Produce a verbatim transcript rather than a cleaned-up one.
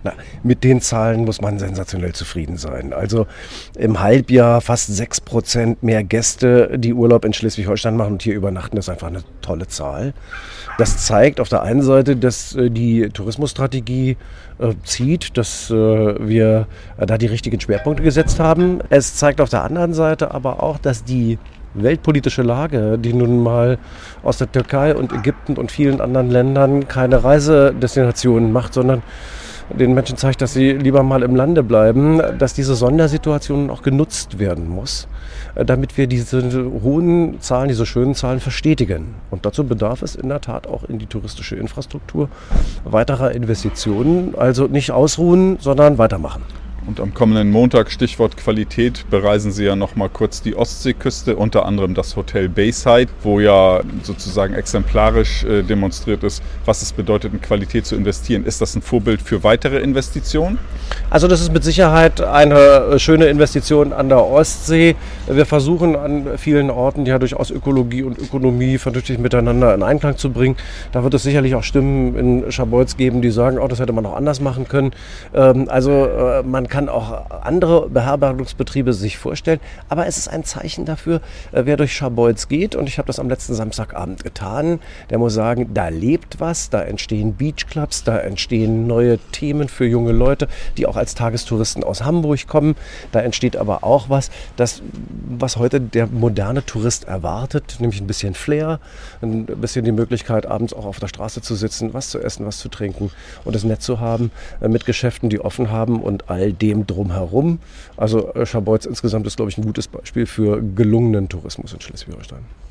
Na, mit den Zahlen muss man sensationell zufrieden sein. Also im Halbjahr fast sechs Prozent mehr Gäste, die Urlaub in Schleswig-Holstein machen und hier übernachten, das ist einfach eine tolle Zahl. Das zeigt auf der einen Seite, dass äh, die Tourismusstrategie äh, zieht, dass äh, wir äh, da die richtigen Schwerpunkte gesetzt haben. Es zeigt auf der anderen Seite aber auch, dass die weltpolitische Lage, die nun mal aus der Türkei und Ägypten und vielen anderen Ländern keine Reisedestinationen macht, sondern den Menschen zeigt, dass sie lieber mal im Lande bleiben, dass diese Sondersituation auch genutzt werden muss, damit wir diese hohen Zahlen, diese schönen Zahlen verstetigen. Und dazu bedarf es in der Tat auch in die touristische Infrastruktur weiterer Investitionen. Also nicht ausruhen, sondern weitermachen. Und am kommenden Montag, Stichwort Qualität, bereisen Sie ja noch mal kurz die Ostseeküste, unter anderem das Hotel Bayside, wo ja sozusagen exemplarisch äh, demonstriert ist, was es bedeutet, in Qualität zu investieren. Ist das ein Vorbild für weitere Investitionen? Also das ist mit Sicherheit eine schöne Investition an der Ostsee. Wir versuchen an vielen Orten ja durchaus Ökologie und Ökonomie vernünftig miteinander in Einklang zu bringen. Da wird es sicherlich auch Stimmen in Scharbeutz geben, die sagen, oh, das hätte man auch anders machen können. Ähm, also äh, man kann auch andere Beherbergungsbetriebe sich vorstellen. Aber es ist ein Zeichen dafür, wer durch Scharbeutz geht, und ich habe das am letzten Samstagabend getan, der muss sagen, da lebt was, da entstehen Beachclubs, da entstehen neue Themen für junge Leute, die auch als Tagestouristen aus Hamburg kommen. Da entsteht aber auch was, das, was heute der moderne Tourist erwartet, nämlich ein bisschen Flair, ein bisschen die Möglichkeit, abends auch auf der Straße zu sitzen, was zu essen, was zu trinken und es nett zu haben, mit Geschäften, die offen haben und all dem drumherum. Also Scharbeutz insgesamt ist, glaube ich, ein gutes Beispiel für gelungenen Tourismus in Schleswig-Holstein.